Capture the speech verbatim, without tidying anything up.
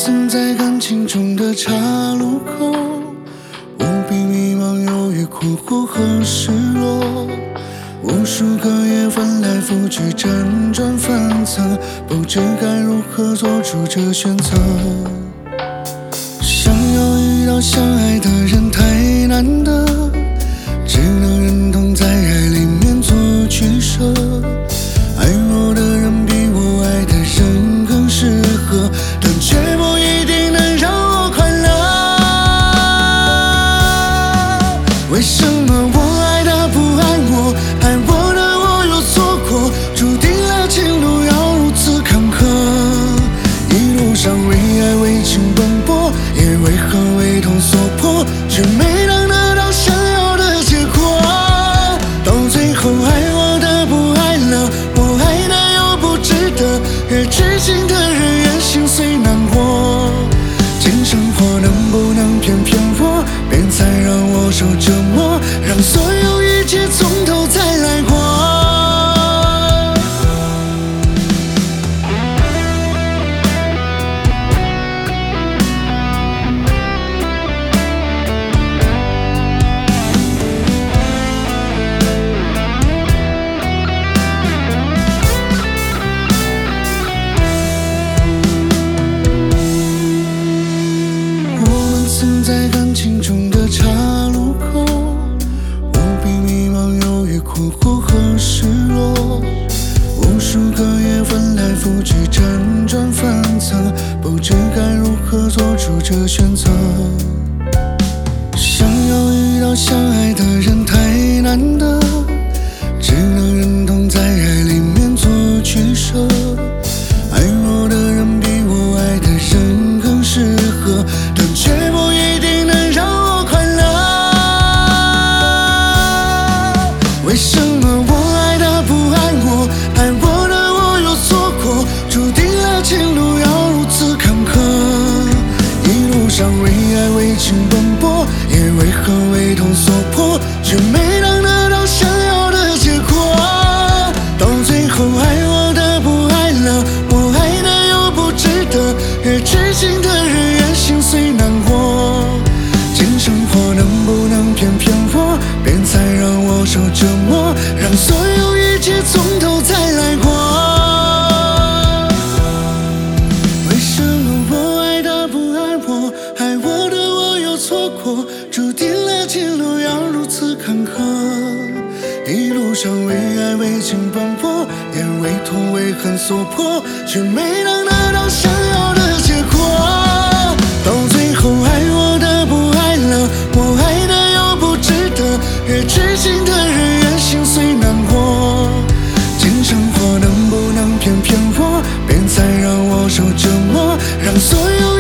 曾在感情中的岔路口，无比迷茫、犹豫、困惑和失落。无数个夜翻来覆去，辗转反侧，不知该如何做出这选择。想要遇到相爱的人太难得，只能忍痛在爱里面做取舍。爱我的人比我爱的人更适合，但却不一定能让我快乐。为什么我爱的不爱我，爱我的我又错过，注定了情路要如此坎坷。一路上为爱为情奔波，也为何为痛所迫，却没能得到想要的结果。到最后爱我的不爱了，我爱的又不值得，越痴情的人越心碎难过。今生活能不能偏偏我，别再让我受折磨，让所有一切从头再来过。曾在感情中的岔路口，无比迷茫、犹豫、困惑和失落。无数个夜翻来覆去，辗转反侧，不知该如何做出这选择。想要遇到相爱的人太难得，只能忍痛在爱里面做取舍。爱我的人比我爱的人更适合，但却不一定能让我快乐。为什么我爱的不爱我，爱我的我又错过，注定了情路要如此坎坷。一路上为爱为情奔波，也为何为痛所迫，却没能得到想要的结果。到最后爱我的不爱了，我爱的又不值得，越痴情的人越心碎难过。今生活能不能偏偏我，别再让我受折磨，让所有一切从头再来过。为什么我爱的不爱我，爱我的我又错过，注定了情路要如此坎坷。一路上为爱为情奔波，也为痛为恨所迫，却没能得到想要的结果。到最后爱我的不爱了，我爱的又不值得，越痴情的人越心碎难过。今生活能不能偏偏我，别再让我受折磨，让所有